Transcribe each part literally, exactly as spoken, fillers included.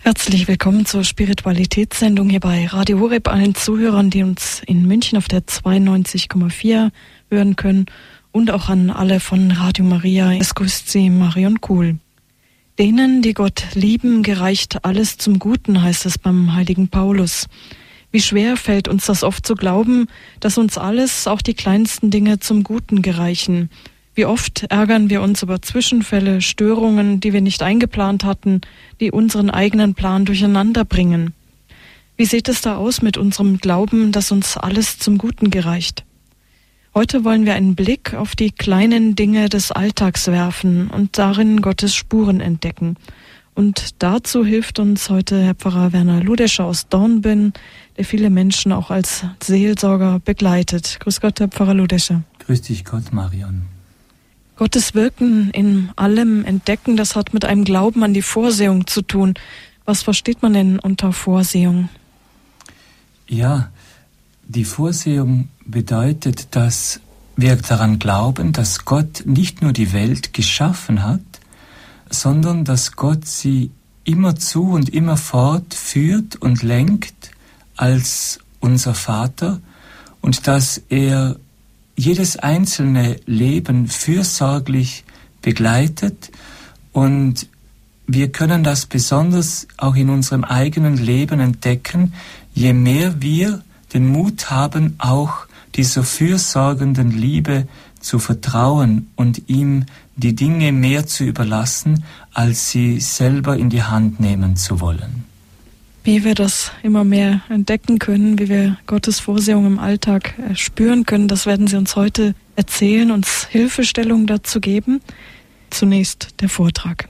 Herzlich willkommen zur Spiritualitätssendung hier bei Radio Horeb, allen Zuhörern, die uns in München auf der zweiundneunzig Komma vier hören können und auch an alle von Radio Maria. Es grüßt Sie Marion Kuhl. Denen, die Gott lieben, gereicht alles zum Guten, heißt es beim heiligen Paulus. Wie schwer fällt uns das oft zu glauben, dass uns alles, auch die kleinsten Dinge, zum Guten gereichen. Wie oft ärgern wir uns über Zwischenfälle, Störungen, die wir nicht eingeplant hatten, die unseren eigenen Plan durcheinander bringen. Wie sieht es da aus mit unserem Glauben, dass uns alles zum Guten gereicht? Heute wollen wir einen Blick auf die kleinen Dinge des Alltags werfen und darin Gottes Spuren entdecken. Und dazu hilft uns heute Herr Pfarrer Werner Ludescher aus Dornbirn, der viele Menschen auch als Seelsorger begleitet. Grüß Gott, Herr Pfarrer Ludescher. Grüß dich Gott, Marion. Gottes Wirken in allem entdecken, das hat mit einem Glauben an die Vorsehung zu tun. Was versteht man denn unter Vorsehung? Ja, die Vorsehung bedeutet, dass wir daran glauben, dass Gott nicht nur die Welt geschaffen hat, sondern dass Gott sie immerzu und immerfort führt und lenkt als unser Vater und dass er jedes einzelne Leben fürsorglich begleitet, und wir können das besonders auch in unserem eigenen Leben entdecken, je mehr wir den Mut haben, auch dieser fürsorgenden Liebe zu vertrauen und ihm die Dinge mehr zu überlassen, als sie selber in die Hand nehmen zu wollen. Wie wir das immer mehr entdecken können, wie wir Gottes Vorsehung im Alltag spüren können, das werden Sie uns heute erzählen, uns Hilfestellung dazu geben. Zunächst der Vortrag.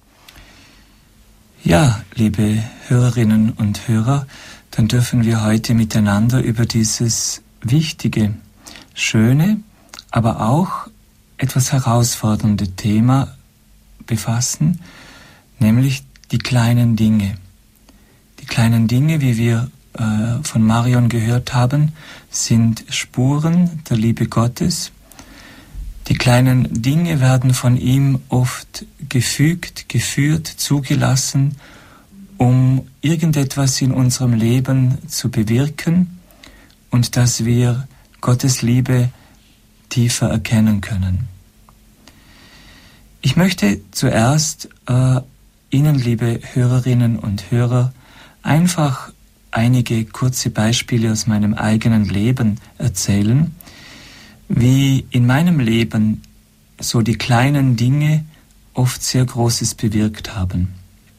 Ja, liebe Hörerinnen und Hörer, dann dürfen wir heute miteinander über dieses wichtige, schöne, aber auch etwas herausfordernde Thema befassen, nämlich die kleinen Dinge. Die kleinen Dinge, wie wir äh, von Marion gehört haben, sind Spuren der Liebe Gottes. Die kleinen Dinge werden von ihm oft gefügt, geführt, zugelassen, um irgendetwas in unserem Leben zu bewirken und dass wir Gottes Liebe tiefer erkennen können. Ich möchte zuerst äh, Ihnen, liebe Hörerinnen und Hörer, einfach einige kurze Beispiele aus meinem eigenen Leben erzählen, wie in meinem Leben so die kleinen Dinge oft sehr Großes bewirkt haben.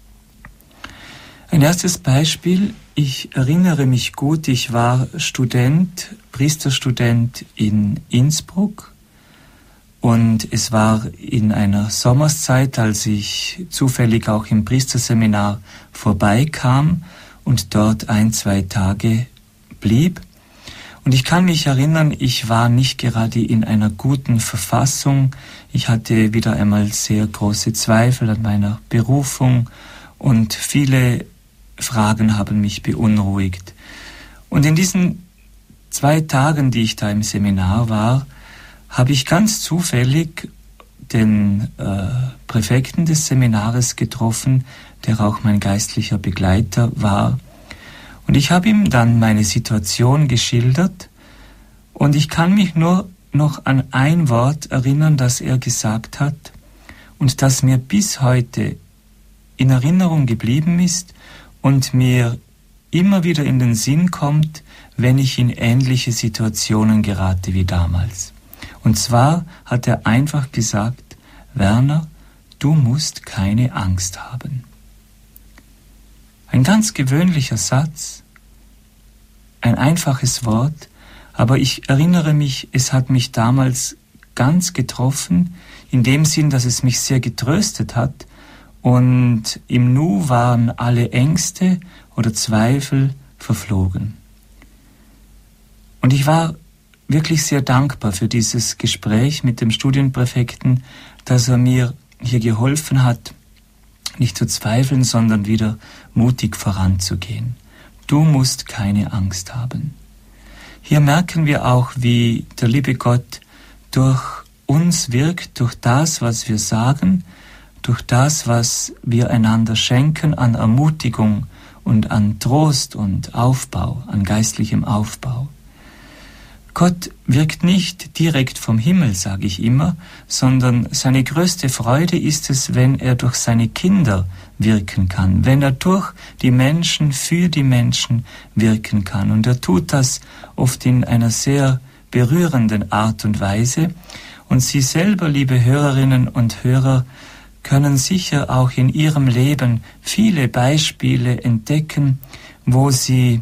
Ein erstes Beispiel: Ich erinnere mich gut, ich war Student, Priesterstudent in Innsbruck, und es war in einer Sommerszeit, als ich zufällig auch im Priesterseminar vorbeikam und dort ein, zwei Tage blieb. Und ich kann mich erinnern, ich war nicht gerade in einer guten Verfassung. Ich hatte wieder einmal sehr große Zweifel an meiner Berufung und viele Fragen haben mich beunruhigt. Und in diesen zwei Tagen, die ich da im Seminar war, habe ich ganz zufällig den äh, Präfekten des Seminares getroffen, der auch mein geistlicher Begleiter war. Und ich habe ihm dann meine Situation geschildert, und ich kann mich nur noch an ein Wort erinnern, das er gesagt hat und das mir bis heute in Erinnerung geblieben ist und mir immer wieder in den Sinn kommt, wenn ich in ähnliche Situationen gerate wie damals. Und zwar hat er einfach gesagt: Werner, du musst keine Angst haben. Ein ganz gewöhnlicher Satz, ein einfaches Wort, aber ich erinnere mich, es hat mich damals ganz getroffen, in dem Sinn, dass es mich sehr getröstet hat, und im Nu waren alle Ängste oder Zweifel verflogen. Und ich war wirklich sehr dankbar für dieses Gespräch mit dem Studienpräfekten, dass er mir hier geholfen hat, nicht zu zweifeln, sondern wieder mutig voranzugehen. Du musst keine Angst haben. Hier merken wir auch, wie der liebe Gott durch uns wirkt, durch das, was wir sagen, durch das, was wir einander schenken an Ermutigung und an Trost und Aufbau, an geistlichem Aufbau. Gott wirkt nicht direkt vom Himmel, sage ich immer, sondern seine größte Freude ist es, wenn er durch seine Kinder wirken kann, wenn er durch die Menschen, für die Menschen wirken kann. Und er tut das oft in einer sehr berührenden Art und Weise. Und Sie selber, liebe Hörerinnen und Hörer, können sicher auch in Ihrem Leben viele Beispiele entdecken, wo Sie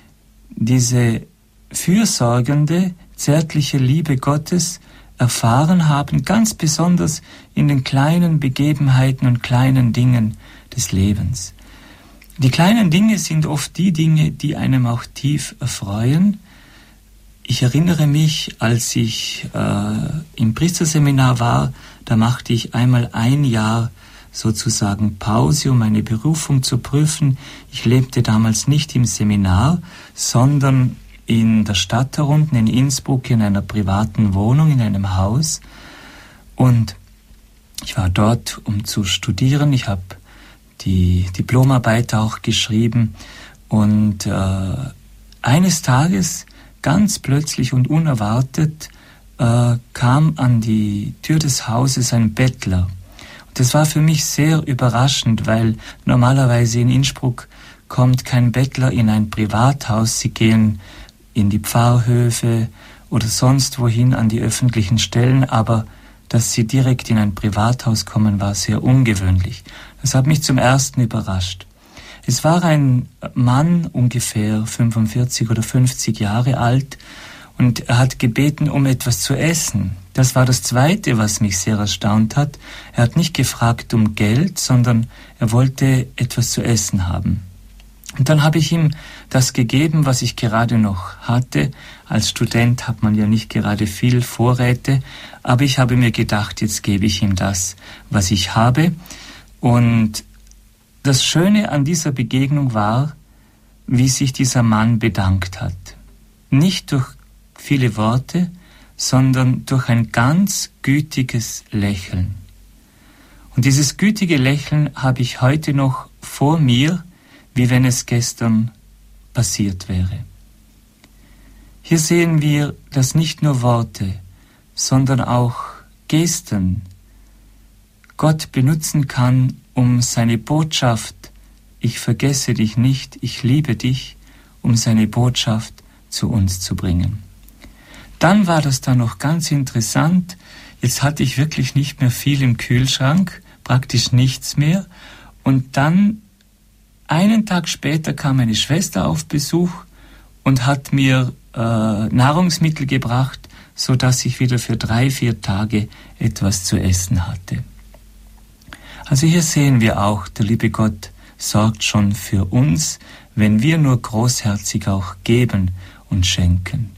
diese fürsorgende, zärtliche Liebe Gottes erfahren haben, ganz besonders in den kleinen Begebenheiten und kleinen Dingen des Lebens. Die kleinen Dinge sind oft die Dinge, die einem auch tief erfreuen. Ich erinnere mich, als ich äh, im Priesterseminar war, da machte ich einmal ein Jahr sozusagen Pause, um meine Berufung zu prüfen. Ich lebte damals nicht im Seminar, sondern in der Stadt da unten in Innsbruck in einer privaten Wohnung, in einem Haus. Und ich war dort, um zu studieren. Ich habe die Diplomarbeit auch geschrieben. Und äh, eines Tages, ganz plötzlich und unerwartet, äh, kam an die Tür des Hauses ein Bettler. Und das war für mich sehr überraschend, weil normalerweise in Innsbruck kommt kein Bettler in ein Privathaus. Sie gehen in die Pfarrhöfe oder sonst wohin an die öffentlichen Stellen, aber dass sie direkt in ein Privathaus kommen, war sehr ungewöhnlich. Das hat mich zum ersten überrascht. Es war ein Mann, ungefähr fünfundvierzig oder fünfzig Jahre alt, und er hat gebeten um etwas zu essen. Das war das Zweite, was mich sehr erstaunt hat. Er hat nicht gefragt um Geld, sondern er wollte etwas zu essen haben. Und dann habe ich ihm das gegeben, was ich gerade noch hatte. Als Student hat man ja nicht gerade viel Vorräte, aber ich habe mir gedacht, jetzt gebe ich ihm das, was ich habe. Und das Schöne an dieser Begegnung war, wie sich dieser Mann bedankt hat. Nicht durch viele Worte, sondern durch ein ganz gütiges Lächeln. Und dieses gütige Lächeln habe ich heute noch vor mir, wie wenn es gestern passiert wäre. Hier sehen wir, dass nicht nur Worte, sondern auch Gesten Gott benutzen kann, um seine Botschaft, ich vergesse dich nicht, ich liebe dich, um seine Botschaft zu uns zu bringen. Dann war das dann noch ganz interessant. Jetzt hatte ich wirklich nicht mehr viel im Kühlschrank, praktisch nichts mehr. Und dann einen Tag später kam meine Schwester auf Besuch und hat mir äh, Nahrungsmittel gebracht, so dass ich wieder für drei, vier Tage etwas zu essen hatte. Also hier sehen wir auch, der liebe Gott sorgt schon für uns, wenn wir nur großherzig auch geben und schenken.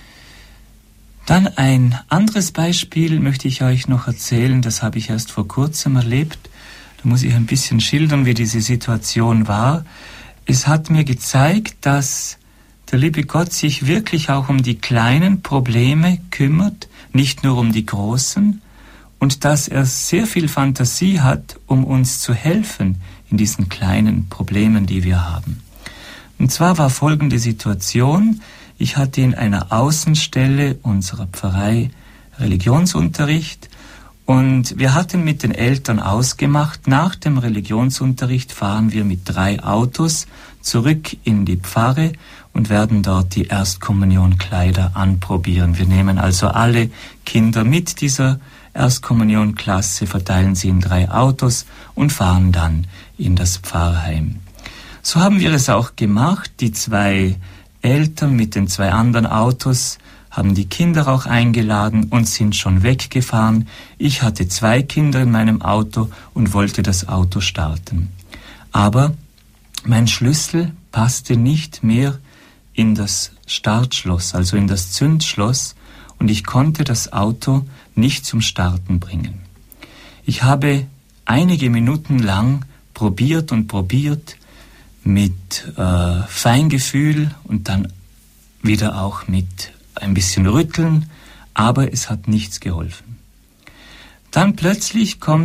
Dann ein anderes Beispiel möchte ich euch noch erzählen, das habe ich erst vor kurzem erlebt. Da muss ich ein bisschen schildern, wie diese Situation war. Es hat mir gezeigt, dass der liebe Gott sich wirklich auch um die kleinen Probleme kümmert, nicht nur um die großen, und dass er sehr viel Fantasie hat, um uns zu helfen in diesen kleinen Problemen, die wir haben. Und zwar war folgende Situation: Ich hatte in einer Außenstelle unserer Pfarrei Religionsunterricht und wir hatten mit den Eltern ausgemacht, nach dem Religionsunterricht fahren wir mit drei Autos zurück in die Pfarre und werden dort die Erstkommunionkleider anprobieren. Wir nehmen also alle Kinder mit dieser Erstkommunionklasse, verteilen sie in drei Autos und fahren dann in das Pfarrheim. So haben wir es auch gemacht. Die zwei Eltern mit den zwei anderen Autos haben die Kinder auch eingeladen und sind schon weggefahren. Ich hatte zwei Kinder in meinem Auto und wollte das Auto starten. Aber mein Schlüssel passte nicht mehr in das Startschloss, also in das Zündschloss, und ich konnte das Auto nicht zum Starten bringen. Ich habe einige Minuten lang probiert und probiert, mit äh, Feingefühl und dann wieder auch mit ein bisschen Rütteln, aber es hat nichts geholfen. Dann plötzlich kommt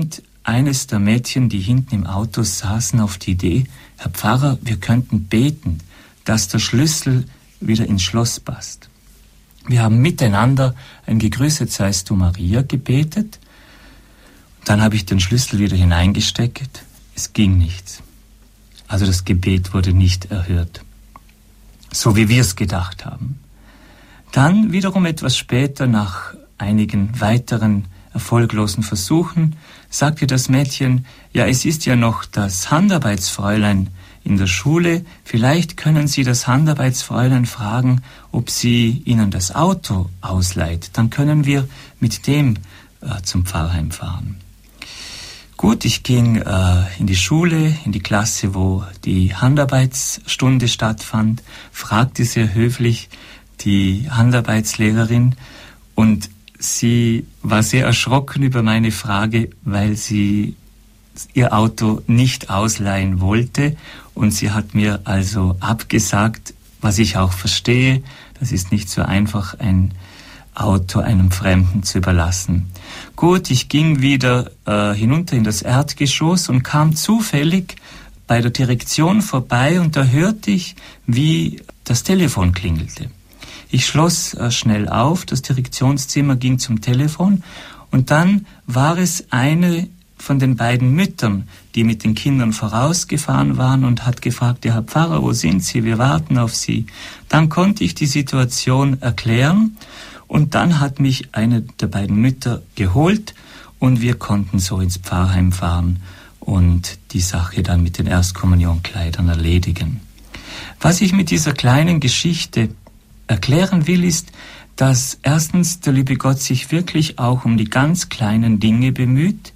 eines der Mädchen, die hinten im Auto saßen, auf die Idee, Herr Pfarrer, wir könnten beten, dass der Schlüssel wieder ins Schloss passt. Wir haben miteinander ein Gegrüßet seist du Maria gebetet. Dann habe ich den Schlüssel wieder hineingesteckt. Es ging nichts. Also das Gebet wurde nicht erhört, so wie wir es gedacht haben. Dann wiederum etwas später, nach einigen weiteren erfolglosen Versuchen, sagte das Mädchen, ja, es ist ja noch das Handarbeitsfräulein in der Schule, vielleicht können Sie das Handarbeitsfräulein fragen, ob sie Ihnen das Auto ausleiht. Dann können wir mit dem äh, zum Pfarrheim fahren. Gut, ich ging äh, in die Schule, in die Klasse, wo die Handarbeitsstunde stattfand, fragte sehr höflich die Handarbeitslehrerin und sie war sehr erschrocken über meine Frage, weil sie ihr Auto nicht ausleihen wollte und sie hat mir also abgesagt, was ich auch verstehe, das ist nicht so einfach, ein Auto einem Fremden zu überlassen. Gut, ich ging wieder äh, hinunter in das Erdgeschoss und kam zufällig bei der Direktion vorbei und da hörte ich, wie das Telefon klingelte. Ich schloss äh, schnell auf, das Direktionszimmer ging zum Telefon und dann war es eine von den beiden Müttern, die mit den Kindern vorausgefahren waren und hat gefragt, ja, Herr Pfarrer, wo sind Sie? Wir warten auf Sie. Dann konnte ich die Situation erklären und dann hat mich eine der beiden Mütter geholt und wir konnten so ins Pfarrheim fahren und die Sache dann mit den Erstkommunionkleidern erledigen. Was ich mit dieser kleinen Geschichte erklären will, ist, dass erstens der liebe Gott sich wirklich auch um die ganz kleinen Dinge bemüht,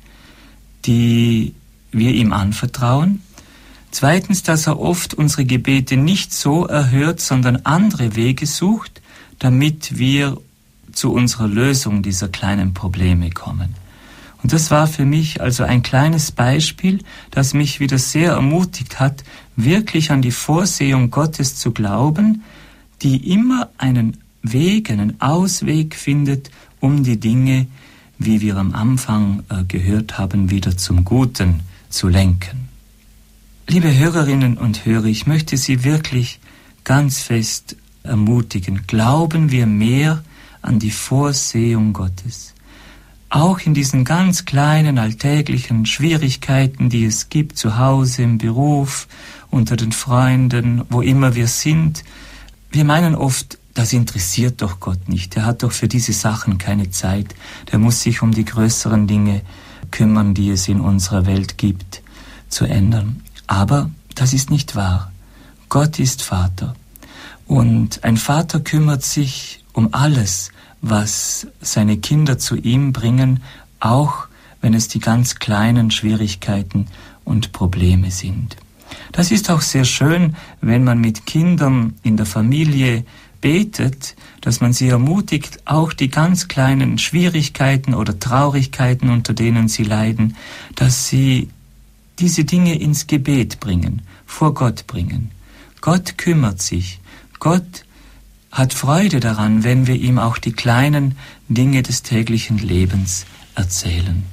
die wir ihm anvertrauen. Zweitens, dass er oft unsere Gebete nicht so erhört, sondern andere Wege sucht, damit wir zu unserer Lösung dieser kleinen Probleme kommen. Und das war für mich also ein kleines Beispiel, das mich wieder sehr ermutigt hat, wirklich an die Vorsehung Gottes zu glauben, die immer einen Weg, einen Ausweg findet, um die Dinge, wie wir am Anfang äh, gehört haben, wieder zum Guten zu lenken. Liebe Hörerinnen und Hörer, ich möchte Sie wirklich ganz fest ermutigen. Glauben wir mehr an die Vorsehung Gottes. Auch in diesen ganz kleinen alltäglichen Schwierigkeiten, die es gibt, zu Hause, im Beruf, unter den Freunden, wo immer wir sind. Wir meinen oft, das interessiert doch Gott nicht. Er hat doch für diese Sachen keine Zeit. Der muss sich um die größeren Dinge kümmern, die es in unserer Welt gibt, zu ändern. Aber das ist nicht wahr. Gott ist Vater. Und ein Vater kümmert sich um alles, was seine Kinder zu ihm bringen, auch wenn es die ganz kleinen Schwierigkeiten und Probleme sind. Das ist auch sehr schön, wenn man mit Kindern in der Familie betet, dass man sie ermutigt, auch die ganz kleinen Schwierigkeiten oder Traurigkeiten, unter denen sie leiden, dass sie diese Dinge ins Gebet bringen, vor Gott bringen. Gott kümmert sich. Gott hat Freude daran, wenn wir ihm auch die kleinen Dinge des täglichen Lebens erzählen.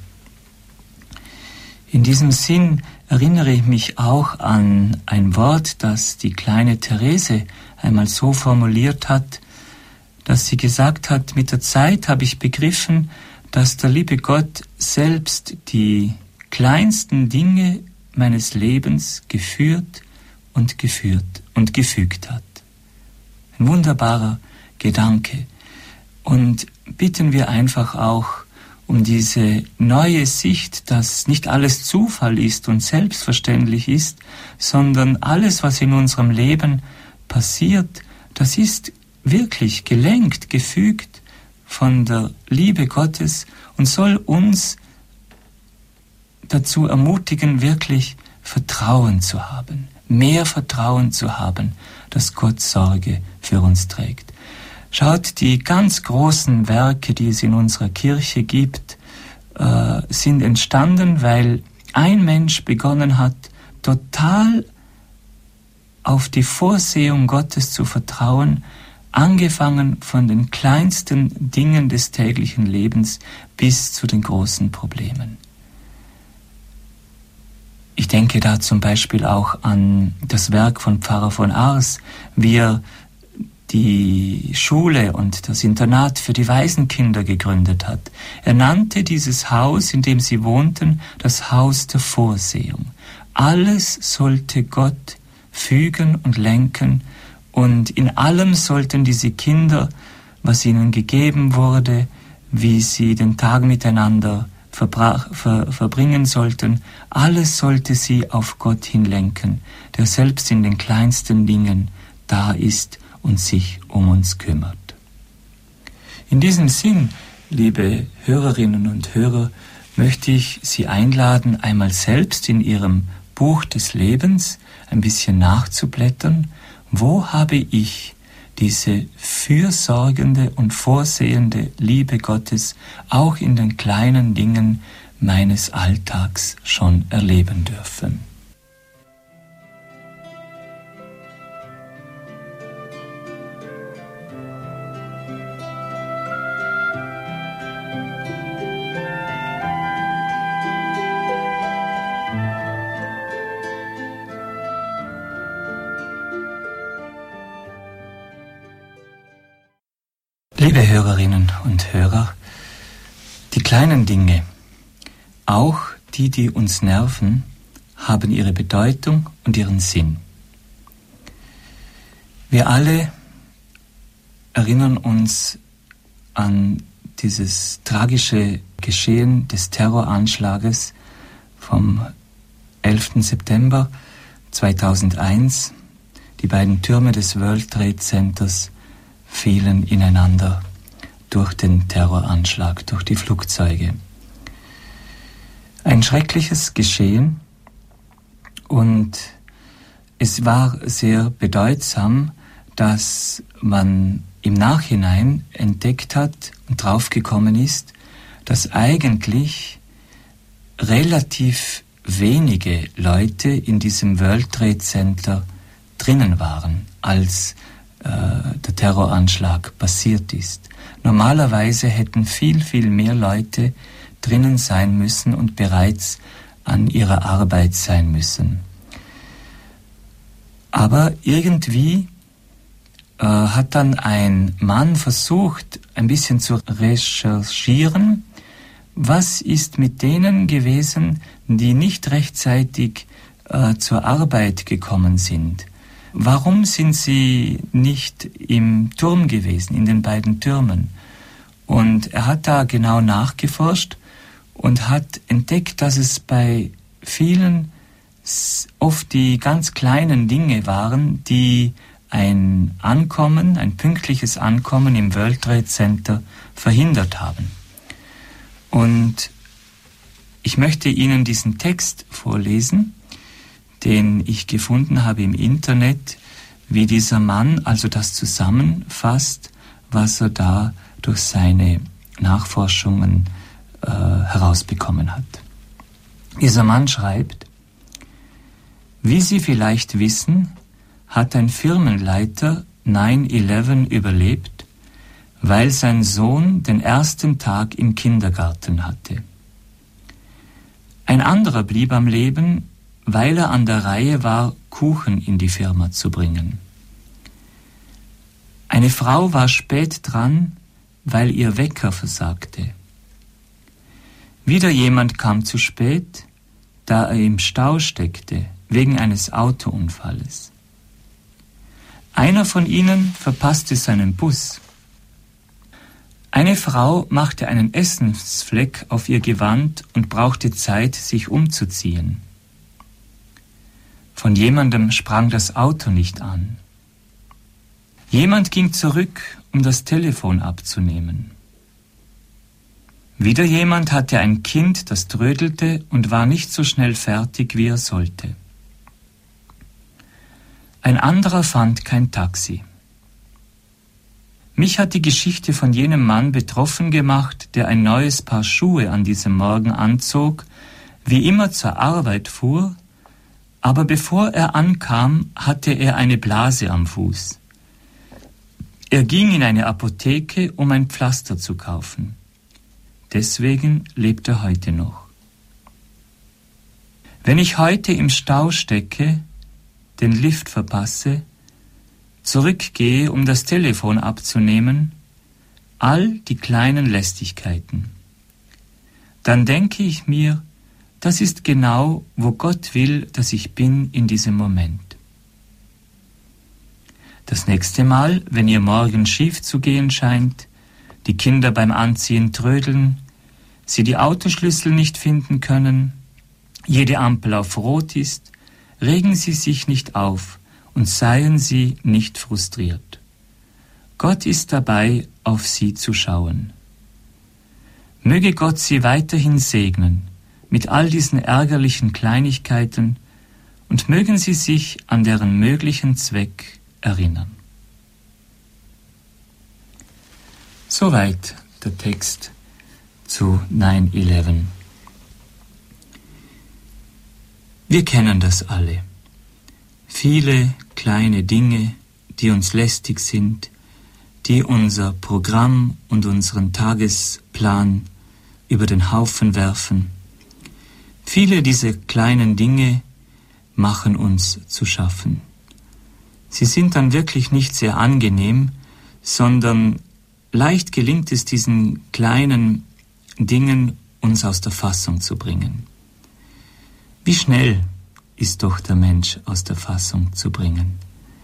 In diesem Sinn erinnere ich mich auch an ein Wort, das die kleine Therese einmal so formuliert hat, dass sie gesagt hat, mit der Zeit habe ich begriffen, dass der liebe Gott selbst die kleinsten Dinge meines Lebens geführt und geführt und gefügt hat. Ein wunderbarer Gedanke. Und bitten wir einfach auch um diese neue Sicht, dass nicht alles Zufall ist und selbstverständlich ist, sondern alles, was in unserem Leben passiert, das ist wirklich gelenkt, gefügt von der Liebe Gottes und soll uns dazu ermutigen, wirklich Vertrauen zu haben, mehr Vertrauen zu haben, dass Gott Sorge für uns trägt. Schaut, die ganz großen Werke, die es in unserer Kirche gibt, äh, sind entstanden, weil ein Mensch begonnen hat, total auf die Vorsehung Gottes zu vertrauen, angefangen von den kleinsten Dingen des täglichen Lebens bis zu den großen Problemen. Ich denke da zum Beispiel auch an das Werk von Pfarrer von Ars, wie er die Schule und das Internat für die Waisenkinder gegründet hat. Er nannte dieses Haus, in dem sie wohnten, das Haus der Vorsehung. Alles sollte Gott fügen und lenken, und in allem sollten diese Kinder, was ihnen gegeben wurde, wie sie den Tag miteinander verbrach, ver, verbringen sollten, alles sollte sie auf Gott hinlenken, der selbst in den kleinsten Dingen da ist und sich um uns kümmert. In diesem Sinn, liebe Hörerinnen und Hörer, möchte ich Sie einladen, einmal selbst in Ihrem Buch des Lebens ein bisschen nachzublättern. Wo habe ich diese fürsorgende und vorsehende Liebe Gottes auch in den kleinen Dingen meines Alltags schon erleben dürfen? Liebe Hörerinnen und Hörer, die kleinen Dinge, auch die, die uns nerven, haben ihre Bedeutung und ihren Sinn. Wir alle erinnern uns an dieses tragische Geschehen des Terroranschlages vom elften September zweitausendeins. Die beiden Türme des World Trade Centers fielen ineinander durch den Terroranschlag, durch die Flugzeuge. Ein schreckliches Geschehen, und es war sehr bedeutsam, dass man im Nachhinein entdeckt hat und draufgekommen ist, dass eigentlich relativ wenige Leute in diesem World Trade Center drinnen waren, als der Terroranschlag passiert ist. Normalerweise hätten viel, viel mehr Leute drinnen sein müssen und bereits an ihrer Arbeit sein müssen. Aber irgendwie äh, hat dann ein Mann versucht, ein bisschen zu recherchieren, was ist mit denen gewesen, die nicht rechtzeitig äh, zur Arbeit gekommen sind. Warum sind sie nicht im Turm gewesen, in den beiden Türmen? Und er hat da genau nachgeforscht und hat entdeckt, dass es bei vielen oft die ganz kleinen Dinge waren, die ein Ankommen, ein pünktliches Ankommen im World Trade Center verhindert haben. Und ich möchte Ihnen diesen Text vorlesen, den ich gefunden habe im Internet, wie dieser Mann also das zusammenfasst, was er da durch seine Nachforschungen äh, herausbekommen hat. Dieser Mann schreibt: Wie Sie vielleicht wissen, hat ein Firmenleiter neun elf überlebt, weil sein Sohn den ersten Tag im Kindergarten hatte. Ein anderer blieb am Leben, weil er an der Reihe war, Kuchen in die Firma zu bringen. Eine Frau war spät dran, weil ihr Wecker versagte. Wieder jemand kam zu spät, da er im Stau steckte, wegen eines Autounfalles. Einer von ihnen verpasste seinen Bus. Eine Frau machte einen Essensfleck auf ihr Gewand und brauchte Zeit, sich umzuziehen. Von jemandem sprang das Auto nicht an. Jemand ging zurück, um das Telefon abzunehmen. Wieder jemand hatte ein Kind, das trödelte und war nicht so schnell fertig, wie er sollte. Ein anderer fand kein Taxi. Mich hat die Geschichte von jenem Mann betroffen gemacht, der ein neues Paar Schuhe an diesem Morgen anzog, wie immer zur Arbeit fuhr, aber bevor er ankam, hatte er eine Blase am Fuß. Er ging in eine Apotheke, um ein Pflaster zu kaufen. Deswegen lebt er heute noch. Wenn ich heute im Stau stecke, den Lift verpasse, zurückgehe, um das Telefon abzunehmen, all die kleinen Lästigkeiten, dann denke ich mir, das ist genau, wo Gott will, dass ich bin in diesem Moment. Das nächste Mal, wenn ihr morgen schief zu gehen scheint, die Kinder beim Anziehen trödeln, sie die Autoschlüssel nicht finden können, jede Ampel auf Rot ist, regen Sie sich nicht auf und seien Sie nicht frustriert. Gott ist dabei, auf Sie zu schauen. Möge Gott Sie weiterhin segnen mit all diesen ärgerlichen Kleinigkeiten und mögen Sie sich an deren möglichen Zweck erinnern. Soweit der Text zu neun elf. Wir kennen das alle. Viele kleine Dinge, die uns lästig sind, die unser Programm und unseren Tagesplan über den Haufen werfen. Viele dieser kleinen Dinge machen uns zu schaffen. Sie sind dann wirklich nicht sehr angenehm, sondern leicht gelingt es diesen kleinen Dingen, uns aus der Fassung zu bringen. Wie schnell ist doch der Mensch aus der Fassung zu bringen.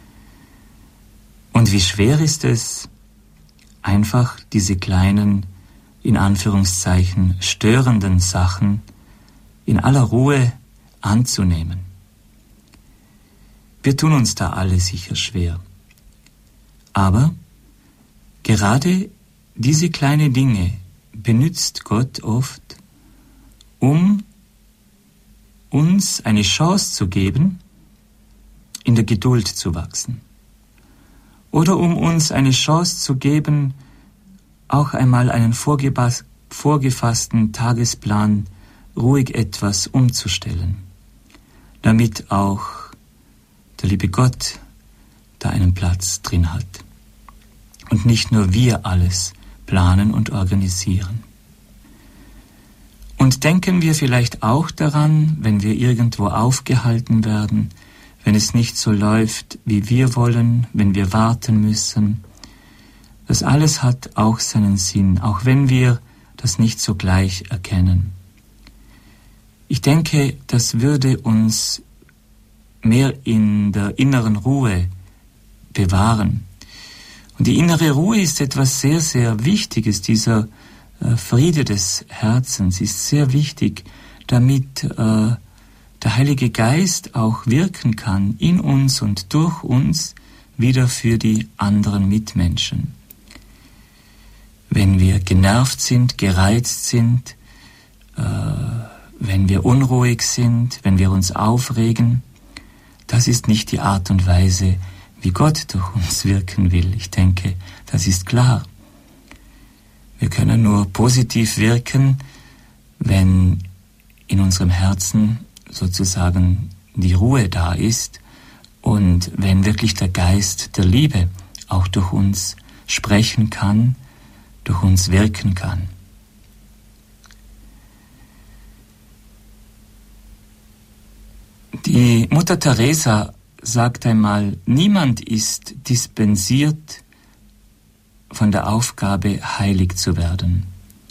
Und wie schwer ist es, einfach diese kleinen, in Anführungszeichen, störenden Sachen in aller Ruhe anzunehmen. Wir tun uns da alle sicher schwer. Aber gerade diese kleinen Dinge benutzt Gott oft, um uns eine Chance zu geben, in der Geduld zu wachsen. Oder um uns eine Chance zu geben, auch einmal einen vorgefassten Tagesplan ruhig etwas umzustellen, damit auch der liebe Gott da einen Platz drin hat. Und nicht nur wir alles planen und organisieren. Und denken wir vielleicht auch daran, wenn wir irgendwo aufgehalten werden, wenn es nicht so läuft, wie wir wollen, wenn wir warten müssen. Das alles hat auch seinen Sinn, auch wenn wir das nicht so gleich erkennen. Ich denke, das würde uns mehr in der inneren Ruhe bewahren. Und die innere Ruhe ist etwas sehr, sehr Wichtiges. Dieser äh, Friede des Herzens ist sehr wichtig, damit äh, der Heilige Geist auch wirken kann in uns und durch uns wieder für die anderen Mitmenschen. Wenn wir genervt sind, gereizt sind, äh, wenn wir unruhig sind, wenn wir uns aufregen, das ist nicht die Art und Weise, wie Gott durch uns wirken will. Ich denke, das ist klar. Wir können nur positiv wirken, wenn in unserem Herzen sozusagen die Ruhe da ist und wenn wirklich der Geist der Liebe auch durch uns sprechen kann, durch uns wirken kann. Die Mutter Teresa sagt einmal, niemand ist dispensiert von der Aufgabe, heilig zu werden.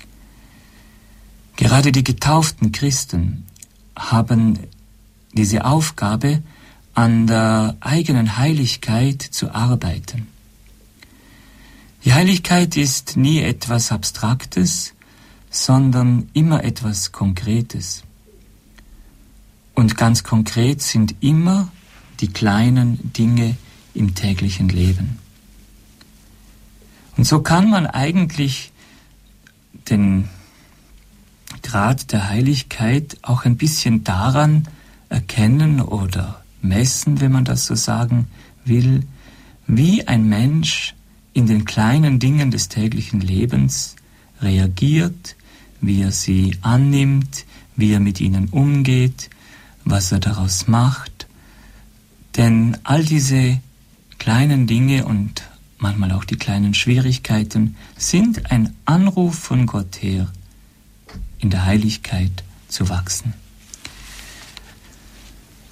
Gerade die getauften Christen haben diese Aufgabe, an der eigenen Heiligkeit zu arbeiten. Die Heiligkeit ist nie etwas Abstraktes, sondern immer etwas Konkretes. Und ganz konkret sind immer die kleinen Dinge im täglichen Leben. Und so kann man eigentlich den Grad der Heiligkeit auch ein bisschen daran erkennen oder messen, wenn man das so sagen will, wie ein Mensch in den kleinen Dingen des täglichen Lebens reagiert, wie er sie annimmt, wie er mit ihnen umgeht, was er daraus macht. Denn all diese kleinen Dinge und manchmal auch die kleinen Schwierigkeiten sind ein Anruf von Gott her, in der Heiligkeit zu wachsen.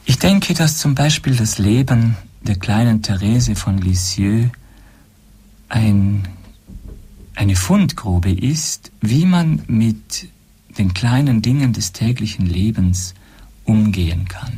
Ich denke, dass zum Beispiel das Leben der kleinen Therese von Lisieux ein, eine Fundgrube ist, wie man mit den kleinen Dingen des täglichen Lebens umgehen kann.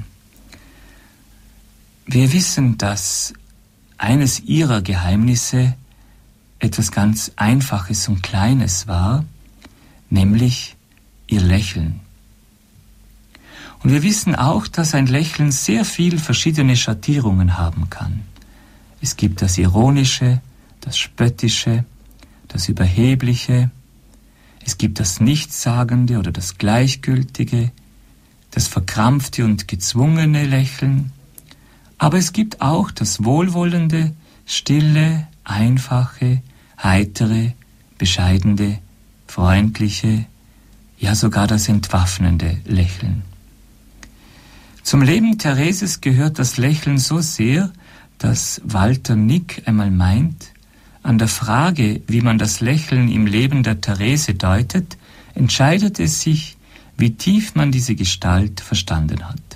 Wir wissen, dass eines ihrer Geheimnisse etwas ganz Einfaches und Kleines war, nämlich ihr Lächeln. Und wir wissen auch, dass ein Lächeln sehr viel verschiedene Schattierungen haben kann. Es gibt das Ironische, das Spöttische, das Überhebliche, es gibt das Nichtssagende oder das Gleichgültige, das verkrampfte und gezwungene Lächeln, aber es gibt auch das wohlwollende, stille, einfache, heitere, bescheidene, freundliche, ja sogar das entwaffnende Lächeln. Zum Leben Thereses gehört das Lächeln so sehr, dass Walter Nick einmal meint, an der Frage, wie man das Lächeln im Leben der Therese deutet, entscheidet es sich, wie tief man diese Gestalt verstanden hat.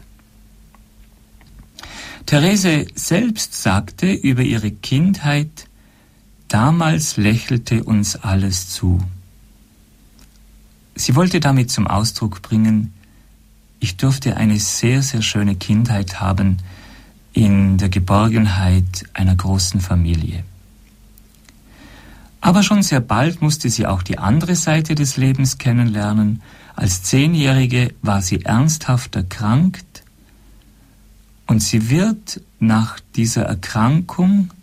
Therese selbst sagte über ihre Kindheit, damals lächelte uns alles zu. Sie wollte damit zum Ausdruck bringen, ich durfte eine sehr, sehr schöne Kindheit haben in der Geborgenheit einer großen Familie. Aber schon sehr bald musste sie auch die andere Seite des Lebens kennenlernen. Als Zehnjährige war sie ernsthaft erkrankt und sie wird nach dieser Erkrankung,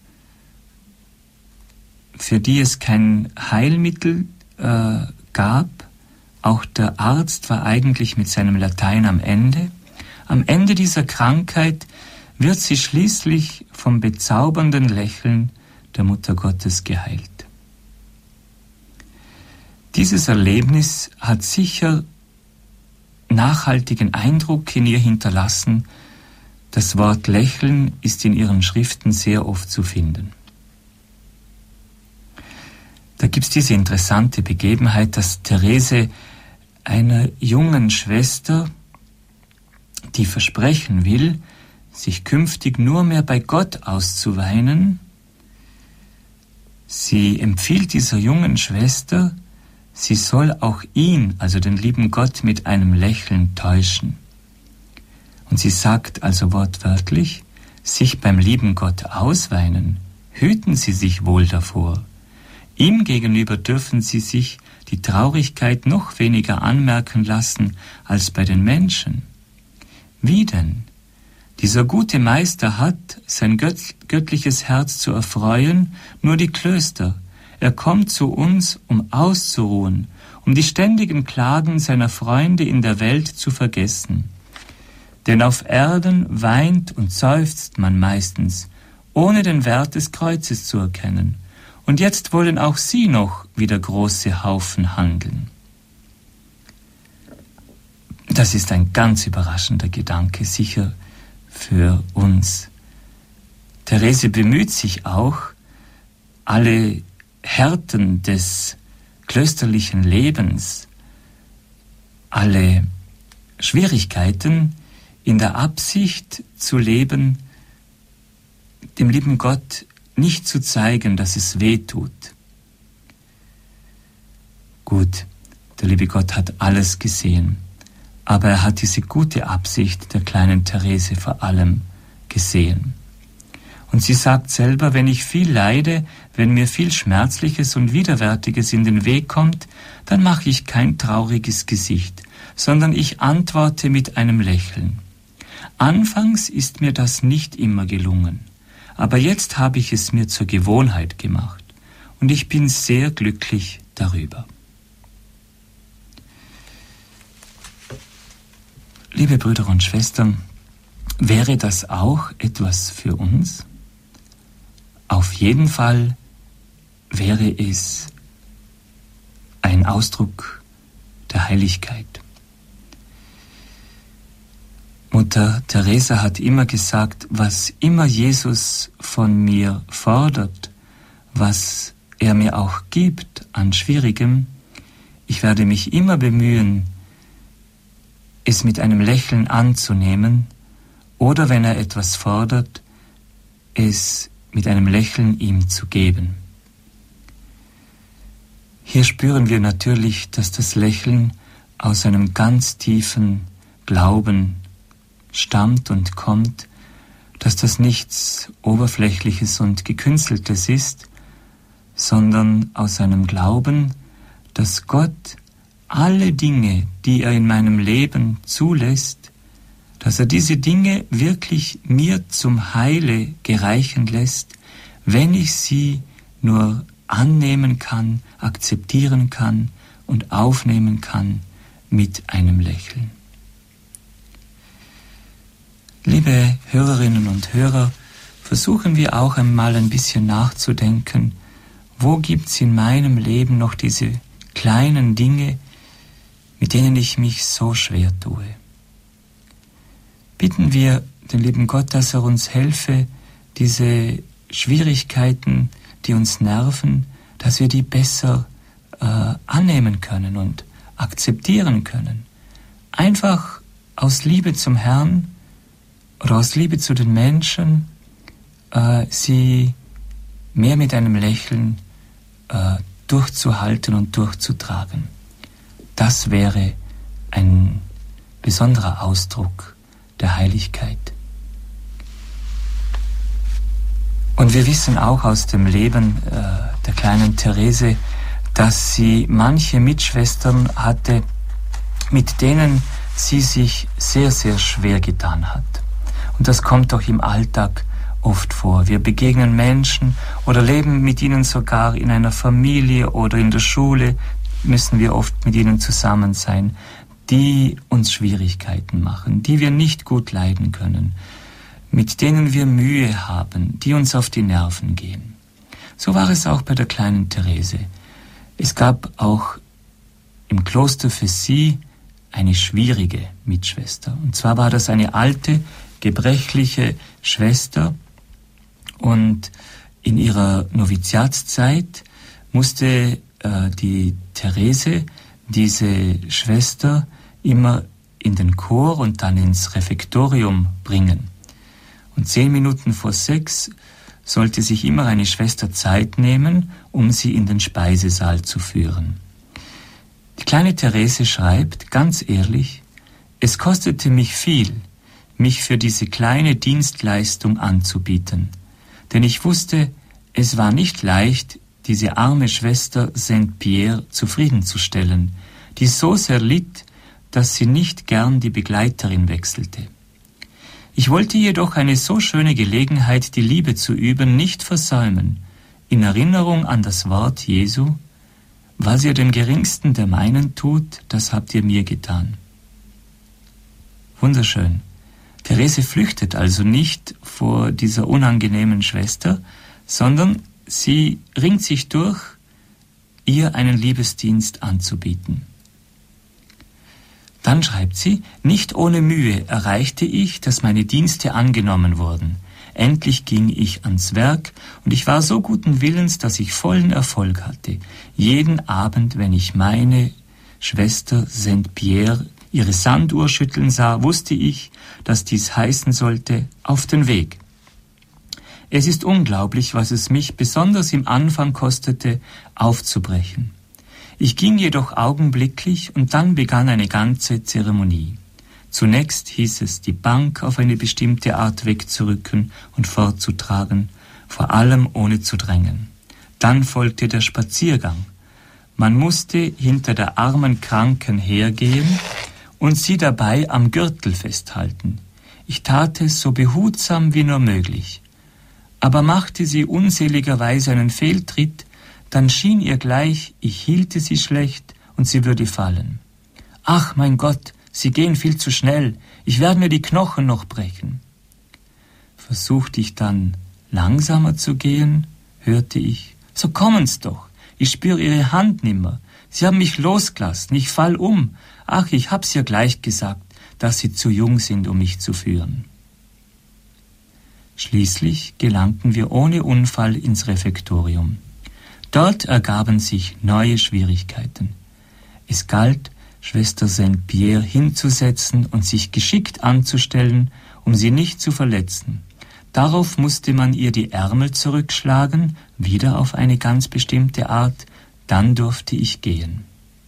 für die es kein Heilmittel äh, gab, auch der Arzt war eigentlich mit seinem Latein am Ende. Am Ende dieser Krankheit wird sie schließlich vom bezaubernden Lächeln der Mutter Gottes geheilt. Dieses Erlebnis hat sicher nachhaltigen Eindruck in ihr hinterlassen. Das Wort Lächeln ist in ihren Schriften sehr oft zu finden. Da gibt es diese interessante Begebenheit, dass Therese einer jungen Schwester, die versprechen will, sich künftig nur mehr bei Gott auszuweinen, sie empfiehlt dieser jungen Schwester, sie soll auch ihn, also den lieben Gott, mit einem Lächeln täuschen. Und sie sagt also wortwörtlich, sich beim lieben Gott ausweinen, hüten Sie sich wohl davor. Ihm gegenüber dürfen Sie sich die Traurigkeit noch weniger anmerken lassen als bei den Menschen. Wie denn? Dieser gute Meister hat, sein gött- göttliches Herz zu erfreuen, nur die Klöster. Er kommt zu uns, um auszuruhen, um die ständigen Klagen seiner Freunde in der Welt zu vergessen. Denn auf Erden weint und seufzt man meistens, ohne den Wert des Kreuzes zu erkennen. Und jetzt wollen auch sie noch wieder große Haufen handeln. Das ist ein ganz überraschender Gedanke, sicher für uns. Therese bemüht sich auch, alle Härten des klösterlichen Lebens, alle Schwierigkeiten in der Absicht zu leben, dem lieben Gott nicht zu zeigen, dass es weh tut. Gut, der liebe Gott hat alles gesehen, aber er hat diese gute Absicht der kleinen Therese vor allem gesehen. Und sie sagt selber, wenn ich viel leide, wenn mir viel Schmerzliches und Widerwärtiges in den Weg kommt, dann mache ich kein trauriges Gesicht, sondern ich antworte mit einem Lächeln. Anfangs ist mir das nicht immer gelungen, aber jetzt habe ich es mir zur Gewohnheit gemacht und ich bin sehr glücklich darüber. Liebe Brüder und Schwestern, wäre das auch etwas für uns? Auf jeden Fall wäre es ein Ausdruck der Heiligkeit. Mutter Teresa hat immer gesagt, was immer Jesus von mir fordert, was er mir auch gibt an Schwierigem, ich werde mich immer bemühen, es mit einem Lächeln anzunehmen oder wenn er etwas fordert, es mit einem Lächeln ihm zu geben. Hier spüren wir natürlich, dass das Lächeln aus einem ganz tiefen Glauben stammt und kommt, dass das nichts Oberflächliches und Gekünsteltes ist, sondern aus einem Glauben, dass Gott alle Dinge, die er in meinem Leben zulässt, dass er diese Dinge wirklich mir zum Heile gereichen lässt, wenn ich sie nur annehmen kann, akzeptieren kann und aufnehmen kann mit einem Lächeln. Liebe Hörerinnen und Hörer, versuchen wir auch einmal ein bisschen nachzudenken, wo gibt es in meinem Leben noch diese kleinen Dinge, mit denen ich mich so schwer tue. Bitten wir den lieben Gott, dass er uns helfe, diese Schwierigkeiten, die uns nerven, dass wir die besser äh, annehmen können und akzeptieren können. Einfach aus Liebe zum Herrn oder aus Liebe zu den Menschen, äh, sie mehr mit einem Lächeln äh, durchzuhalten und durchzutragen. Das wäre ein besonderer Ausdruck der Heiligkeit. Und wir wissen auch aus dem Leben äh, der kleinen Therese, dass sie manche Mitschwestern hatte, mit denen sie sich sehr, sehr schwer getan hat. Und das kommt auch im Alltag oft vor. Wir begegnen Menschen oder leben mit ihnen sogar in einer Familie oder in der Schule, müssen wir oft mit ihnen zusammen sein, die uns Schwierigkeiten machen, die wir nicht gut leiden können, mit denen wir Mühe haben, die uns auf die Nerven gehen. So war es auch bei der kleinen Therese. Es gab auch im Kloster für sie eine schwierige Mitschwester. Und zwar war das eine alte, gebrechliche Schwester, und in ihrer Noviziatszeit musste äh, die Therese diese Schwester immer in den Chor und dann ins Refektorium bringen. Und zehn Minuten vor sechs sollte sich immer eine Schwester Zeit nehmen, um sie in den Speisesaal zu führen. Die kleine Therese schreibt, ganz ehrlich, es kostete mich viel, mich für diese kleine Dienstleistung anzubieten, denn ich wusste, es war nicht leicht, diese arme Schwester Saint-Pierre zufriedenzustellen, die so sehr litt, dass sie nicht gern die Begleiterin wechselte. Ich wollte jedoch eine so schöne Gelegenheit, die Liebe zu üben, nicht versäumen, in Erinnerung an das Wort Jesu, was ihr dem Geringsten der meinen tut, das habt ihr mir getan. Wunderschön. Therese flüchtet also nicht vor dieser unangenehmen Schwester, sondern sie ringt sich durch, ihr einen Liebesdienst anzubieten. Dann schreibt sie, nicht ohne Mühe erreichte ich, dass meine Dienste angenommen wurden. Endlich ging ich ans Werk und ich war so guten Willens, dass ich vollen Erfolg hatte. Jeden Abend, wenn ich meine Schwester Saint-Pierre ihre Sanduhr schütteln sah, wusste ich, dass dies heißen sollte, auf den Weg. Es ist unglaublich, was es mich besonders im Anfang kostete, aufzubrechen. Ich ging jedoch augenblicklich und dann begann eine ganze Zeremonie. Zunächst hieß es, die Bank auf eine bestimmte Art wegzurücken und fortzutragen, vor allem ohne zu drängen. Dann folgte der Spaziergang. Man musste hinter der armen Kranken hergehen und sie dabei am Gürtel festhalten. Ich tat es so behutsam wie nur möglich. Aber machte sie unseligerweise einen Fehltritt, dann schien ihr gleich, ich hielte sie schlecht und sie würde fallen. Ach, mein Gott, Sie gehen viel zu schnell, ich werde mir die Knochen noch brechen. Versuchte ich dann langsamer zu gehen, hörte ich, so kommen's doch, ich spüre Ihre Hand nimmer, Sie haben mich losgelassen, ich fall um. Ach, ich hab's ja gleich gesagt, dass Sie zu jung sind, um mich zu führen. Schließlich gelangten wir ohne Unfall ins Refektorium. Dort ergaben sich neue Schwierigkeiten. Es galt, Schwester Saint-Pierre hinzusetzen und sich geschickt anzustellen, um sie nicht zu verletzen. Darauf musste man ihr die Ärmel zurückschlagen, wieder auf eine ganz bestimmte Art, dann durfte ich gehen.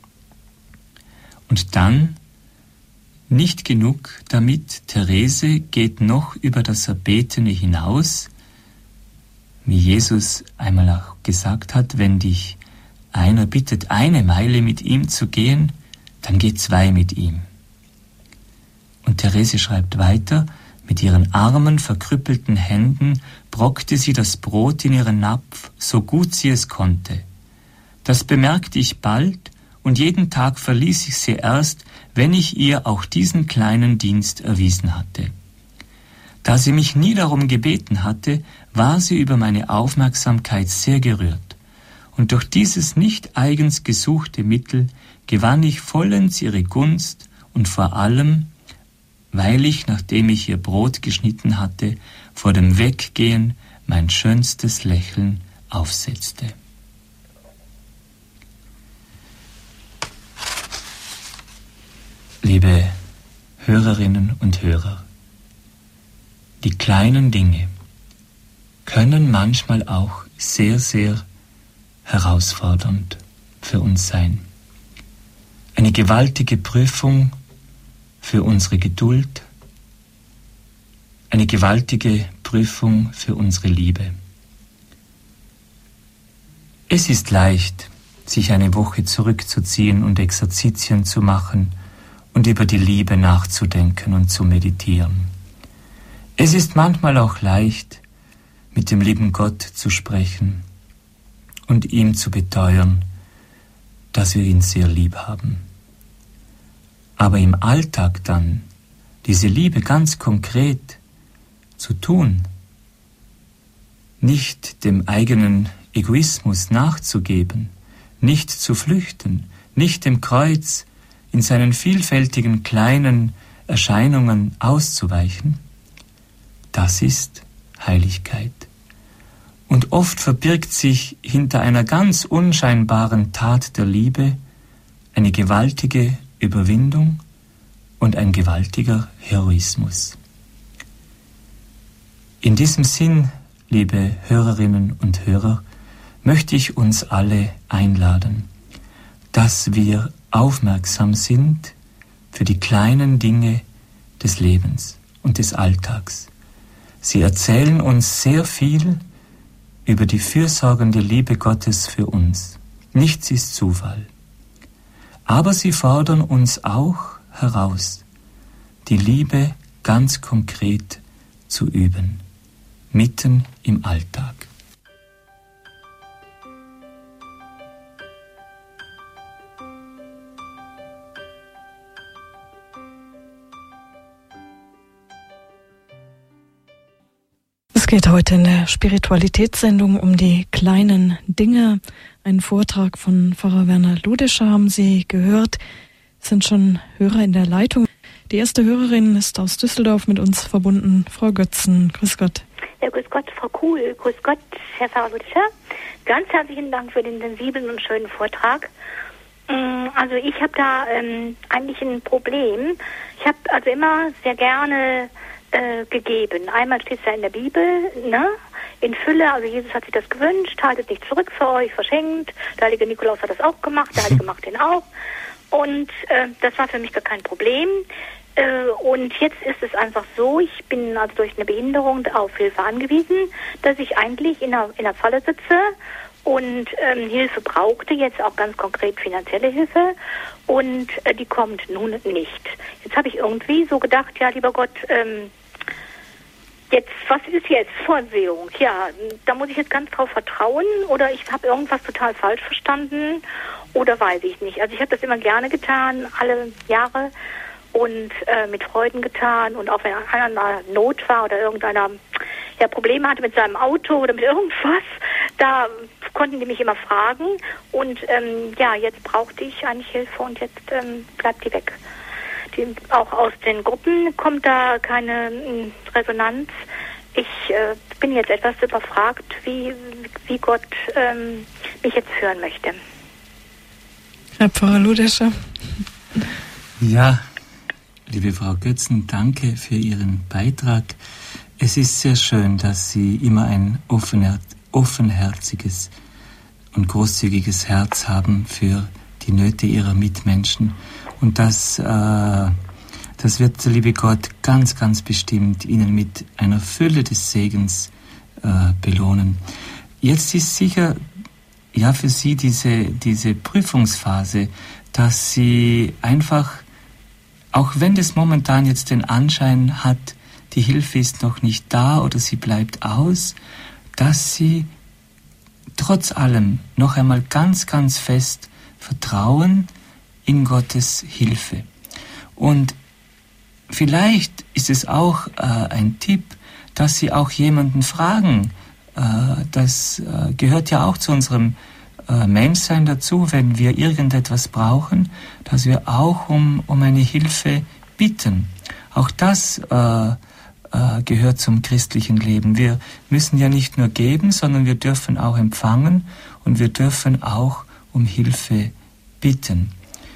Und dann, nicht genug damit, Therese geht noch über das Erbetene hinaus, wie Jesus einmal auch gesagt hat, wenn dich einer bittet, eine Meile mit ihm zu gehen, dann geh zwei mit ihm. Und Therese schreibt weiter, mit ihren armen, verkrüppelten Händen brockte sie das Brot in ihren Napf, so gut sie es konnte. Das bemerkte ich bald, und jeden Tag verließ ich sie erst, wenn ich ihr auch diesen kleinen Dienst erwiesen hatte. Da sie mich nie darum gebeten hatte, war sie über meine Aufmerksamkeit sehr gerührt, und durch dieses nicht eigens gesuchte Mittel gewann ich vollends ihre Gunst und vor allem, weil ich, nachdem ich ihr Brot geschnitten hatte, vor dem Weggehen mein schönstes Lächeln aufsetzte. Liebe Hörerinnen und Hörer, die kleinen Dinge können manchmal auch sehr, sehr herausfordernd für uns sein. Eine gewaltige Prüfung für unsere Geduld, eine gewaltige Prüfung für unsere Liebe. Es ist leicht, sich eine Woche zurückzuziehen und Exerzitien zu machen und über die Liebe nachzudenken und zu meditieren. Es ist manchmal auch leicht, mit dem lieben Gott zu sprechen und ihm zu beteuern, dass wir ihn sehr lieb haben. Aber im Alltag dann diese Liebe ganz konkret zu tun, nicht dem eigenen Egoismus nachzugeben, nicht zu flüchten, nicht dem Kreuz in seinen vielfältigen kleinen Erscheinungen auszuweichen, das ist Heiligkeit. Und oft verbirgt sich hinter einer ganz unscheinbaren Tat der Liebe eine gewaltige Überwindung und ein gewaltiger Heroismus. In diesem Sinn, liebe Hörerinnen und Hörer, möchte ich uns alle einladen, dass wir aufmerksam sind für die kleinen Dinge des Lebens und des Alltags. Sie erzählen uns sehr viel über die fürsorgende Liebe Gottes für uns. Nichts ist Zufall. Aber sie fordern uns auch heraus, die Liebe ganz konkret zu üben, mitten im Alltag. Es geht heute in der Spiritualitätssendung um die kleinen Dinge. Einen Vortrag von Pfarrer Werner Ludescher haben Sie gehört. Es sind schon Hörer in der Leitung. Die erste Hörerin ist aus Düsseldorf mit uns verbunden. Frau Götzen, grüß Gott. Ja, grüß Gott, Frau Kuhl. Grüß Gott, Herr Pfarrer Ludescher. Ganz herzlichen Dank für den sensiblen und schönen Vortrag. Also ich habe da ähm, eigentlich ein Problem. Ich habe also immer sehr gerne äh, gegeben. Einmal steht es ja in der Bibel, ne? In Fülle, also Jesus hat sich das gewünscht, haltet nicht zurück für euch, verschenkt. Der heilige Nikolaus hat das auch gemacht, der Heilige macht den auch. Und äh, das war für mich gar kein Problem. Äh, und jetzt ist es einfach so, ich bin also durch eine Behinderung auf Hilfe angewiesen, dass ich eigentlich in der, in der Falle sitze und ähm, Hilfe brauchte, jetzt auch ganz konkret finanzielle Hilfe. Und äh, die kommt nun nicht. Jetzt habe ich irgendwie so gedacht, ja, lieber Gott, ähm, Jetzt, was ist jetzt Vorsehung? Ja, da muss ich jetzt ganz drauf vertrauen oder ich habe irgendwas total falsch verstanden oder weiß ich nicht. Also ich habe das immer gerne getan, alle Jahre und äh, mit Freuden getan und auch wenn einer Not war oder irgendeiner ja, Probleme hatte mit seinem Auto oder mit irgendwas, da konnten die mich immer fragen und ähm, ja, jetzt brauchte ich eigentlich Hilfe und jetzt ähm, bleibt die weg. Die, auch aus den Gruppen kommt da keine mh, Resonanz. Ich äh, bin jetzt etwas überfragt, wie, wie Gott ähm, mich jetzt führen möchte. Herr Pfarrer Ludescher. Ja, liebe Frau Götzen, danke für Ihren Beitrag. Es ist sehr schön, dass Sie immer ein offenher- offenherziges und großzügiges Herz haben für die Nöte Ihrer Mitmenschen. Und das, äh, das wird der liebe Gott ganz, ganz bestimmt Ihnen mit einer Fülle des Segens äh, belohnen. Jetzt ist sicher ja für Sie diese, diese Prüfungsphase, dass Sie einfach, auch wenn das momentan jetzt den Anschein hat, die Hilfe ist noch nicht da oder sie bleibt aus, dass Sie trotz allem noch einmal ganz, ganz fest vertrauen in Gottes Hilfe. Und vielleicht ist es auch äh, ein Tipp, dass Sie auch jemanden fragen. Äh, das äh, gehört ja auch zu unserem äh, Menschsein dazu, wenn wir irgendetwas brauchen, dass wir auch um, um eine Hilfe bitten. Auch das äh, äh, gehört zum christlichen Leben. Wir müssen ja nicht nur geben, sondern wir dürfen auch empfangen und wir dürfen auch um Hilfe bitten.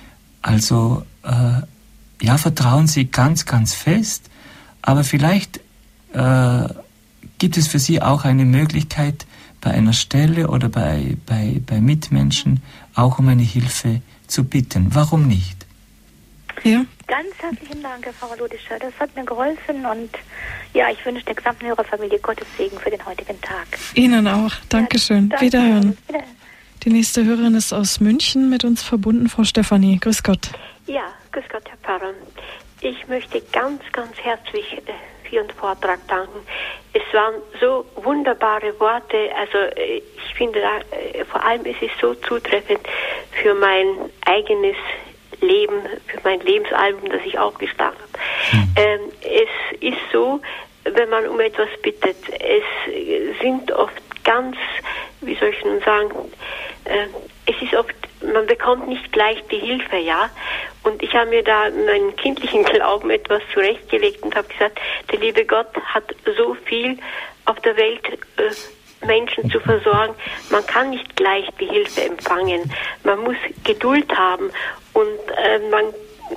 Also äh, ja, vertrauen Sie ganz, ganz fest, aber vielleicht äh, gibt es für Sie auch eine Möglichkeit, bei einer Stelle oder bei, bei, bei Mitmenschen auch um eine Hilfe zu bitten. Warum nicht? Ja. Ganz herzlichen Dank, Herr Pfarrer Ludischer. Das hat mir geholfen und ja, ich wünsche der gesamten Hörerfamilie Gottes Segen für den heutigen Tag. Ihnen auch. Dankeschön. Ja, Wiederhören. Wiederhören. Die nächste Hörerin ist aus München mit uns verbunden, Frau Stefanie. Grüß Gott. Ja, grüß Gott, Herr Pfarrer. Ich möchte ganz, ganz herzlich äh, für Ihren Vortrag danken. Es waren so wunderbare Worte. Also äh, ich finde, da, äh, vor allem ist es so zutreffend für mein eigenes Leben, für mein Lebensalbum, das ich auch gestartet habe. Mhm. Ähm, es ist so, wenn man um etwas bittet, es sind oft ganz, wie soll ich nun sagen, äh, es ist oft, man bekommt nicht gleich die Hilfe, ja. Und ich habe mir da meinen kindlichen Glauben etwas zurechtgelegt und habe gesagt, der liebe Gott hat so viel auf der Welt äh, Menschen zu versorgen. Man kann nicht gleich die Hilfe empfangen. Man muss Geduld haben und äh, man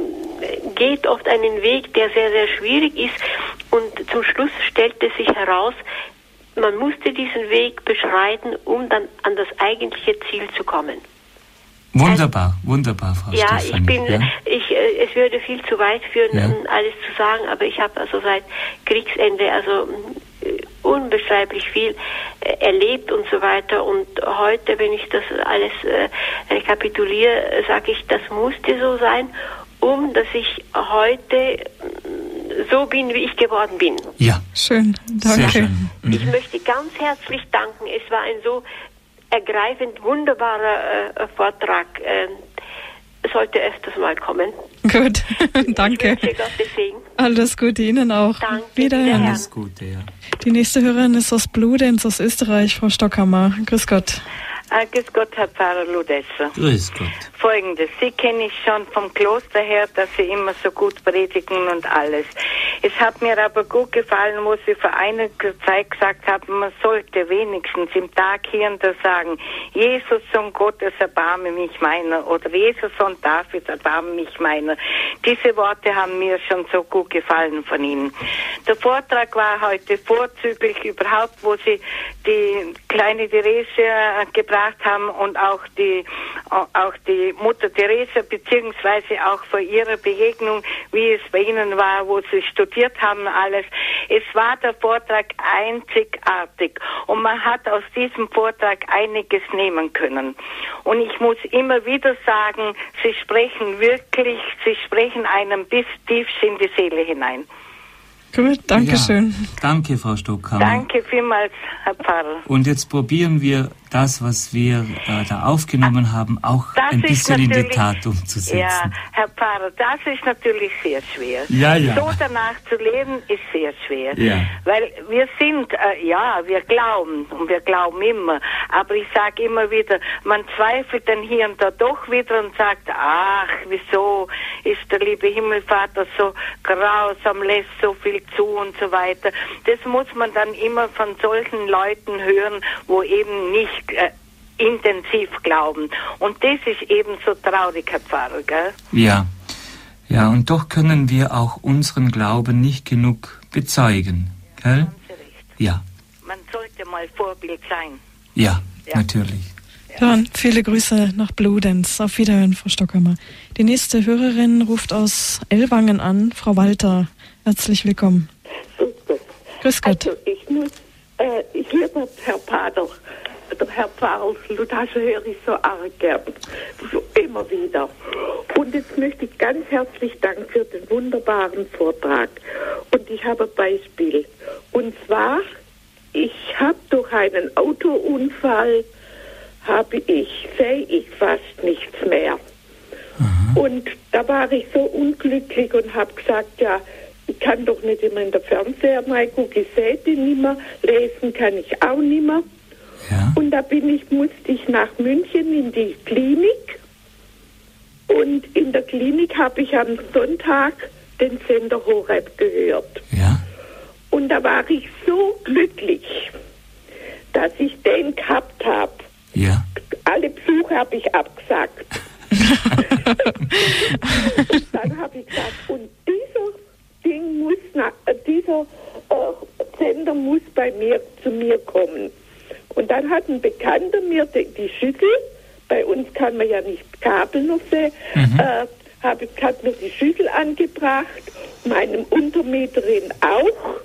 geht oft einen Weg, der sehr, sehr schwierig ist. Und zum Schluss stellte sich heraus, man musste diesen Weg beschreiten, um dann an das eigentliche Ziel zu kommen. Wunderbar, also, wunderbar, Frau ja, Stefanie. Ich bin, ja, ich, äh, es würde viel zu weit führen, ja. alles zu sagen, aber ich habe also seit Kriegsende also äh, unbeschreiblich viel äh, erlebt und so weiter. Und heute, wenn ich das alles äh, rekapituliere, sage ich, das musste so sein, um dass ich heute so bin, wie ich geworden bin. Ja, schön, danke. Sehr schön. Mhm. Ich möchte ganz herzlich danken. Es war ein so ergreifend wunderbarer äh, Vortrag. Äh, sollte öfters mal kommen. Gut, danke. Ich wünsche Gottes Segen. Alles Gute Ihnen auch. Danke. Wiederhören. Alles Gute, ja. Die nächste Hörerin ist aus Bludenz aus Österreich, Frau Stockhammer. Grüß Gott. Ah, grüß Gott, Herr Pfarrer Ludesser. Grüß Gott. Folgendes, Sie kenne ich schon vom Kloster her, dass Sie immer so gut predigen und alles. Es hat mir aber gut gefallen, wo Sie vor einiger Zeit gesagt haben, man sollte wenigstens im Tag hier und da sagen, Jesus, Sohn Gottes, erbarme mich meiner, oder Jesus, Sohn David, erbarme mich meiner. Diese Worte haben mir schon so gut gefallen von Ihnen. Der Vortrag war heute vorzüglich überhaupt, wo Sie die kleine Theresia gebracht haben und auch die auch die Mutter Teresa, beziehungsweise auch vor ihrer Begegnung, wie es bei Ihnen war, wo Sie studiert haben, alles. Es war der Vortrag einzigartig und man hat aus diesem Vortrag einiges nehmen können. Und ich muss immer wieder sagen, Sie sprechen wirklich, Sie sprechen einem bis tief in die Seele hinein. Gut, danke schön. Ja, danke, Frau Stockhammer. Danke vielmals, Herr Pfarrer. Und jetzt probieren wir das, was wir äh, da aufgenommen haben, auch das ein bisschen in die Tat umzusetzen. Ja, Herr Pfarrer, das ist natürlich sehr schwer. Ja, ja. So danach zu leben, ist sehr schwer. Ja. Weil wir sind, äh, ja, wir glauben und wir glauben immer. Aber ich sage immer wieder, man zweifelt dann hier und da doch wieder und sagt, ach, wieso ist der liebe Himmelvater so grausam, lässt so viel zu und so weiter. Das muss man dann immer von solchen Leuten hören, wo eben nicht äh, intensiv glauben. Und das ist eben so traurig, Herr Pfarrer, gell? Ja, Ja, und doch können wir auch unseren Glauben nicht genug bezeugen, gell? Haben Sie recht. Ja. Man sollte mal Vorbild sein. Ja, Ja. natürlich. Dann viele Grüße nach Bludenz. Auf Wiederhören, Frau Stockhammer. Die nächste Hörerin ruft aus Ellwangen an, Frau Walter. Herzlich willkommen. Grüß Gott. Grüß Gott. Also ich muss, äh, ich liebe Herr Pater, der Herr Pfarrer Lutasche höre ich so arg gern, so immer wieder. Und jetzt möchte ich ganz herzlich danken für den wunderbaren Vortrag. Und ich habe ein Beispiel. Und zwar, ich habe durch einen Autounfall, habe ich, sehe ich fast nichts mehr. Aha. Und da war ich so unglücklich und habe gesagt, ja, ich kann doch nicht immer in der Fernseher mal gucken, ich sehe den nicht mehr, lesen kann ich auch nicht mehr. Ja. Und da bin ich, musste ich nach München in die Klinik. Und in der Klinik habe ich am Sonntag den Sender Horeb gehört. Ja. Und da war ich so glücklich, dass ich den gehabt habe. Ja. Alle Besuche habe ich abgesagt. Dann habe ich gesagt, und dieser Ding muss nach, äh, dieser äh, Sender muss bei mir zu mir kommen. Und dann hat ein Bekannter mir die, die Schüssel, bei uns kann man ja nicht Kabel noch sehen, Mhm. äh, hab, hat mir die Schüssel angebracht, meinem Untermieterin auch.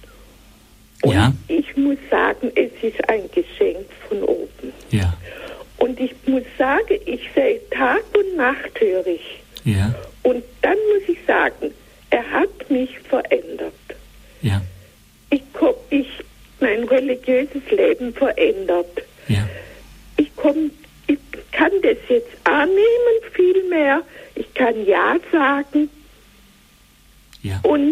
Und Ja. ich muss sagen, es ist ein Geschenk von oben. Ja. Und ich muss sagen, ich sehe Tag und Nacht höre ich. Ja. Und dann muss ich sagen, er hat mich verändert. Ja. Ich, komm, ich mein religiöses Leben verändert. Ja. Ich, komm, ich kann das jetzt annehmen, viel mehr. Ich kann Ja sagen. Ja. Und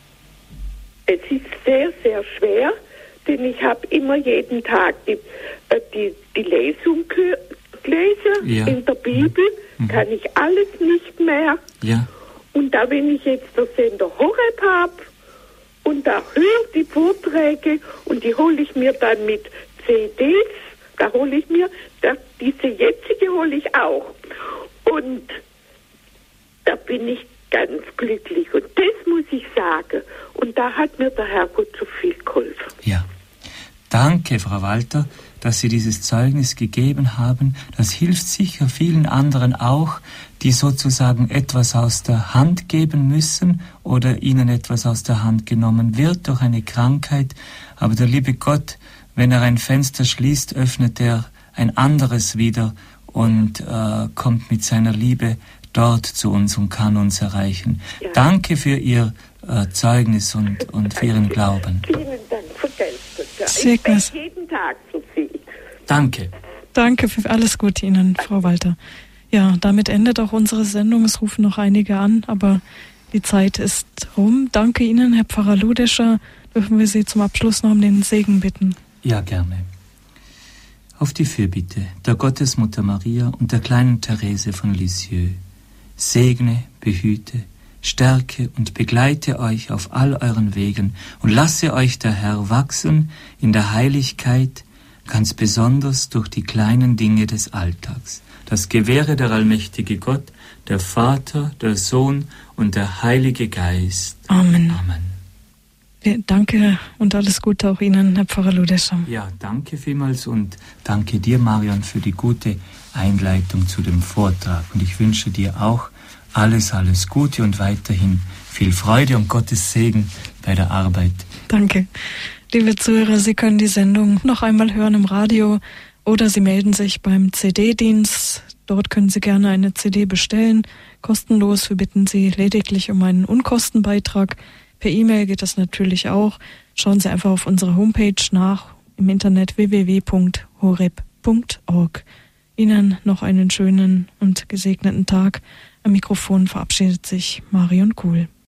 es ist sehr, sehr schwer, denn ich habe immer jeden Tag die, äh, die, die Lesung ge- gelesen Ja. in der Bibel. Mhm. Kann ich alles nicht mehr. Ja. Und da, wenn ich jetzt der Sender Horeb habe und da höre die Vorträge und die hole ich mir dann mit C Ds, da hole ich mir, da, diese jetzige hole ich auch. Und da bin ich ganz glücklich. Und das muss ich sagen. Und da hat mir der Herrgott so viel geholfen. Ja. Danke, Frau Walter, dass Sie dieses Zeugnis gegeben haben. Das hilft sicher vielen anderen auch, die sozusagen etwas aus der Hand geben müssen oder ihnen etwas aus der Hand genommen wird durch eine Krankheit. Aber der liebe Gott, wenn er ein Fenster schließt, öffnet er ein anderes wieder und äh, kommt mit seiner Liebe dort zu uns und kann uns erreichen. Ja. Danke für Ihr äh, Zeugnis und, und für Ihren Glauben. Vielen Dank, vergelt's Gott. Sehr Ich bete gut. jeden Tag so viel. Danke. Danke für alles Gute Ihnen, Frau Walter. Ja, damit endet auch unsere Sendung. Es rufen noch einige an, aber die Zeit ist rum. Danke Ihnen, Herr Pfarrer Ludescher. Dürfen wir Sie zum Abschluss noch um den Segen bitten? Ja, gerne. Auf die Fürbitte der Gottesmutter Maria und der kleinen Therese von Lisieux. Segne, behüte, stärke und begleite euch auf all euren Wegen und lasse euch der Herr wachsen in der Heiligkeit, ganz besonders durch die kleinen Dinge des Alltags. Das gewähre der allmächtige Gott, der Vater, der Sohn und der Heilige Geist. Amen. Amen. Danke und alles Gute auch Ihnen, Herr Pfarrer Ludescher. Ja, danke vielmals und danke dir, Marion, für die gute Einleitung zu dem Vortrag. Und ich wünsche dir auch alles, alles Gute und weiterhin viel Freude und Gottes Segen bei der Arbeit. Danke. Liebe Zuhörer, Sie können die Sendung noch einmal hören im Radio oder Sie melden sich beim C D-Dienst. Dort können Sie gerne eine C D bestellen, kostenlos. Wir bitten Sie lediglich um einen Unkostenbeitrag. Per E-Mail geht das natürlich auch. Schauen Sie einfach auf unserer Homepage nach im Internet w w w punkt horeb punkt org. Ihnen noch einen schönen und gesegneten Tag. Am Mikrofon verabschiedet sich Marion Kuhl.